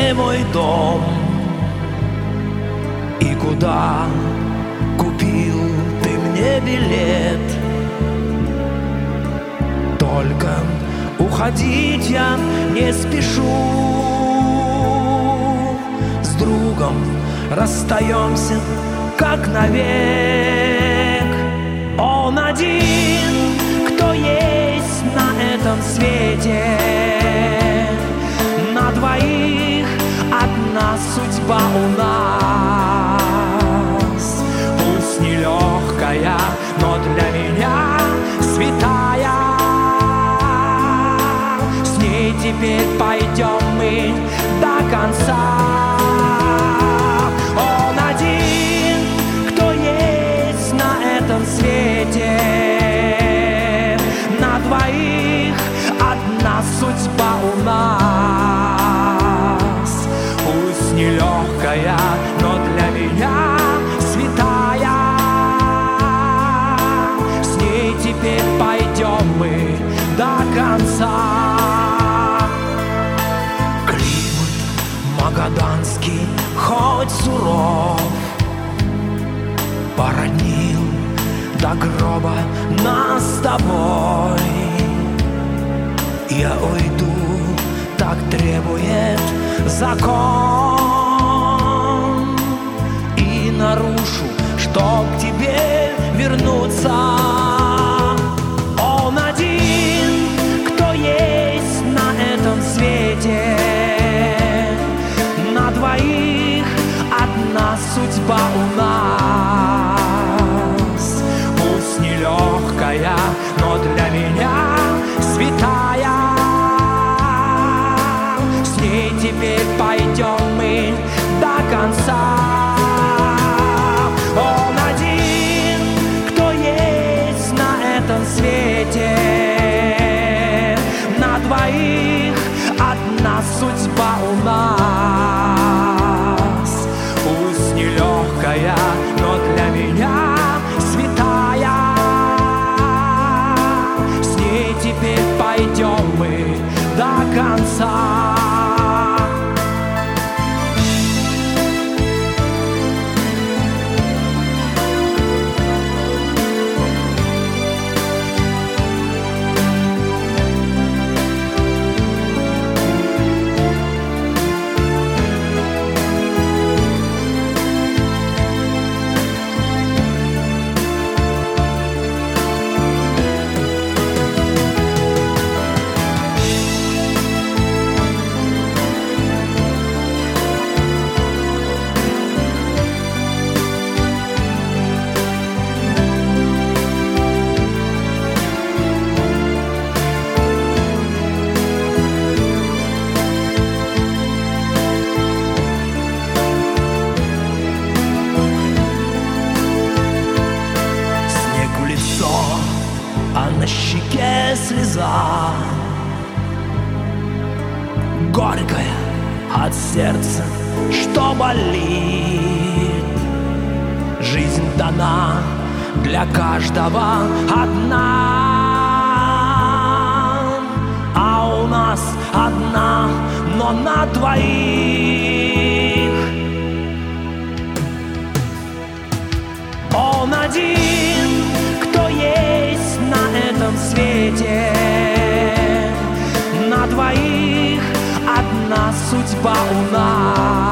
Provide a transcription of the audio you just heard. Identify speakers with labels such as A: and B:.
A: где мой дом и куда купил ты мне билет. Только уходить я не спешу, с другом расстаемся как навек. Он один, кто есть на этом свете, на двоих одна судьба у нас. Пусть нелегкая, но для меня святая. С ней теперь пойдем мы до конца. Он один, кто есть на этом свете, на двоих одна судьба у нас. Пусть нелегкая, но для меня святая. С ней теперь пойдем мы до конца. Климат магаданский хоть суров, породнил до гроба нас с тобой. Я уйду, так требует закон, и нарушу, чтоб к тебе вернуться. Он один, кто есть на этом свете, на двоих одна судьба у нас. Пусть нелегкая, но для меня святая. С ней теперь пойдем мы до конца. Он один, кто есть на этом свете, на двоих одна судьба у нас. Пусть нелегкая, но для меня святая. С ней теперь пойдем мы до конца. А на щеке слеза горькая от сердца, что болит. Жизнь дана для каждого одна, а у нас одна, но на двоих. Он один, кто есть на этом свете, на двоих одна судьба у нас.